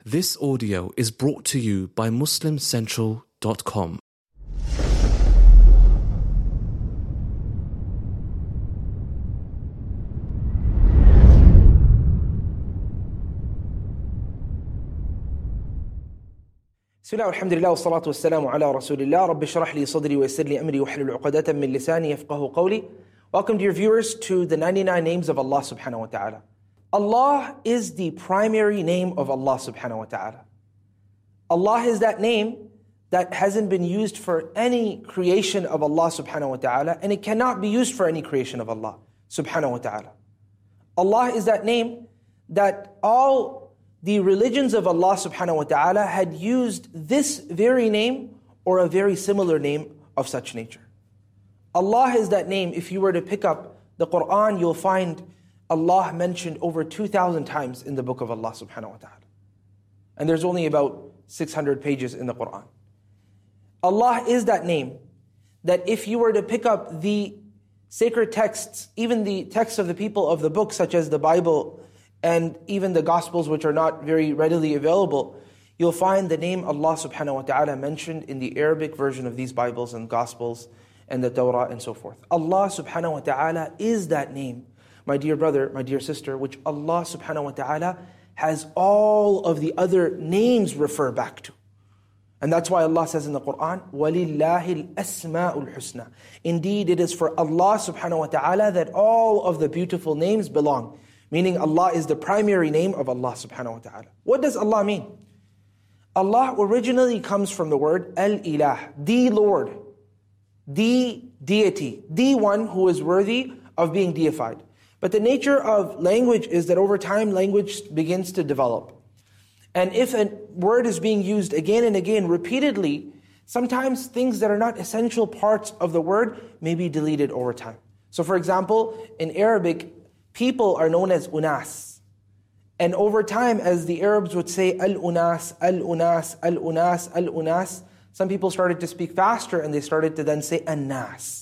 This audio is brought to you by MuslimCentral.com. بسم الله والحمد لله والصلاة والسلام على رسول الله رب اشرح لي صدري ويسر لي أمري واحلل عقدة من لساني يفقهوا قولي. Welcome dear viewers to the 99 names of Allah subhanahu wa ta'ala. Allah is the primary name of Allah subhanahu wa ta'ala. Allah is that name that hasn't been used for any creation of Allah subhanahu wa ta'ala, and it cannot be used for any creation of Allah subhanahu wa ta'ala. Allah is that name that all the religions of Allah subhanahu wa ta'ala had used this very name or a very similar name of such nature. Allah is that name. If you were to pick up the Quran, you'll find Allah mentioned over 2,000 times in the book of Allah subhanahu wa ta'ala. And there's only about 600 pages in the Quran. Allah is that name that if you were to pick up the sacred texts, even the texts of the people of the book such as the Bible and even the Gospels which are not very readily available, you'll find the name Allah subhanahu wa ta'ala mentioned in the Arabic version of these Bibles and Gospels and the Torah and so forth. Allah subhanahu wa ta'ala is that name, my dear brother, my dear sister, which Allah subhanahu wa ta'ala has all of the other names refer back to. And that's why Allah says in the Quran, وَلِلَّهِ الْأَسْمَاءُ الْحُسْنَى. Indeed, it is for Allah subhanahu wa ta'ala that all of the beautiful names belong. Meaning Allah is the primary name of Allah subhanahu wa ta'ala. What does Allah mean? Allah originally comes from the word Al-Ilah, the Lord, the deity, the one who is worthy of being deified. But the nature of language is that over time language begins to develop. And if a word is being used again and again repeatedly, sometimes things that are not essential parts of the word may be deleted over time. So for example, in Arabic, people are known as unas. And over time, as the Arabs would say al-unas, al-unas, al-unas, al-unas, some people started to speak faster and they started to then say an-nas.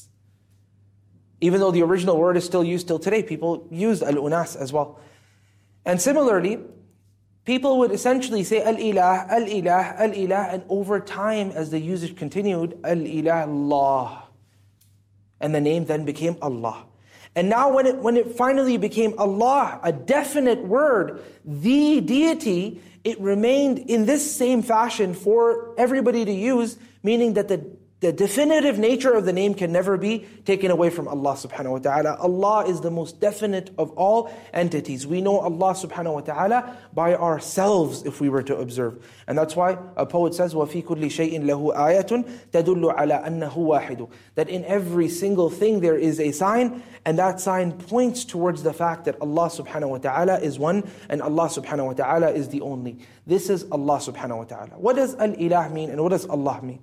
Even though the original word is still used till today, people use al-unas as well. And similarly, people would essentially say al-ilah, al-ilah, al-ilah, and over time, as the usage continued, al-ilah, Allah. And the name then became Allah. And now when it finally became Allah, a definite word, the deity, it remained in this same fashion for everybody to use, meaning that the definitive nature of the name can never be taken away from Allah subhanahu wa ta'ala. Allah is the most definite of all entities. We know Allah subhanahu wa ta'ala by ourselves if we were to observe. And that's why a poet says, وَفِي كُلِّ شَيْءٍ لَهُ آيَةٌ تَدُلُّ عَلَىٰ أَنَّهُ وَاحِدٌ. That in every single thing there is a sign, and that sign points towards the fact that Allah subhanahu wa ta'ala is one, and Allah subhanahu wa ta'ala is the only. This is Allah subhanahu wa ta'ala. What does Al-Ilah mean and what does Allah mean?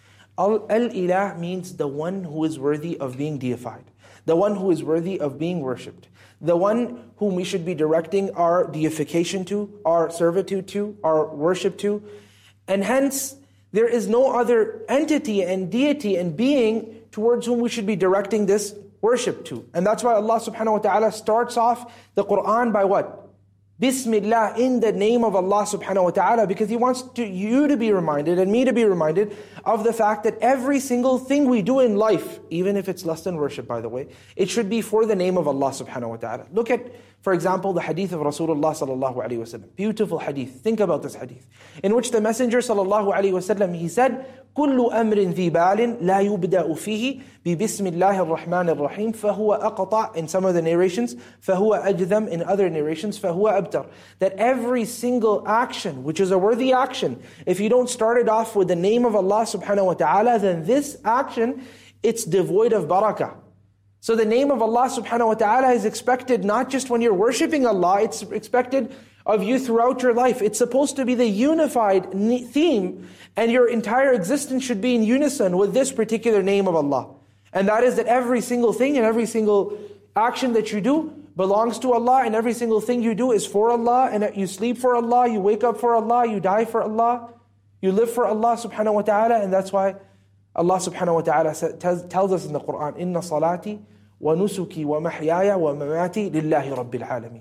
Al-Ilah means the one who is worthy of being deified, the one who is worthy of being worshipped, the one whom we should be directing our deification to, our servitude to, our worship to. And hence, there is no other entity and deity and being towards whom we should be directing this worship to. And that's why Allah subhanahu wa ta'ala starts off the Quran by what? Bismillah, in the name of Allah subhanahu wa ta'ala, because He wants you to be reminded and me to be reminded of the fact that every single thing we do in life, even if it's less than worship by the way, it should be for the name of Allah subhanahu wa ta'ala. Look at, for example, the hadith of Rasulullah sallallahu alayhi wa sallam. Beautiful hadith. Think about this hadith. In which the Messenger sallallahu alayhi wa sallam, he said, كل أمر ذي بال لا يبدأ فيه ببسم الله الرحمن الرحيم فهو أقطع, in some of the narrations, فهو أجذم, in other narrations, فهو أبتر. That every single action, which is a worthy action, if you don't start it off with the name of Allah subhanahu wa ta'ala, then this action, it's devoid of barakah. So the name of Allah subhanahu wa ta'ala is expected not just when you're worshipping Allah, it's expected of you throughout your life. It's supposed to be the unified theme, and your entire existence should be in unison with this particular name of Allah. And that is that every single thing and every single action that you do belongs to Allah, and every single thing you do is for Allah, and you sleep for Allah, you wake up for Allah, you die for Allah, you live for Allah subhanahu wa ta'ala. And that's why Allah subhanahu wa ta'ala tells us in the Quran, إِنَّ صَلَاتِي وَنُسُكِي وَمَحْيَايَ وَمَمَاتِي لِلَّهِ رَبِّ الْعَالَمِينَ.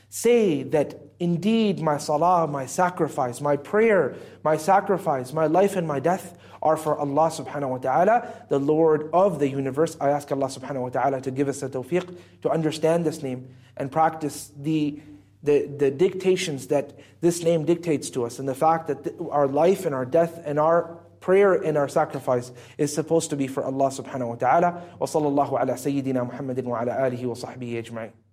Say that indeed my salah, my sacrifice, my prayer, my sacrifice, my life and my death are for Allah subhanahu wa ta'ala, the Lord of the universe. I ask Allah subhanahu wa ta'ala to give us the tawfiq to understand this name and practice the dictations that this name dictates to us, and the fact that our life and our death and our prayer and our sacrifice is supposed to be for Allah subhanahu wa ta'ala. Wa sallallahu ala sayyidina Muhammadin wa ala alihi wa sahbihi ajma'in.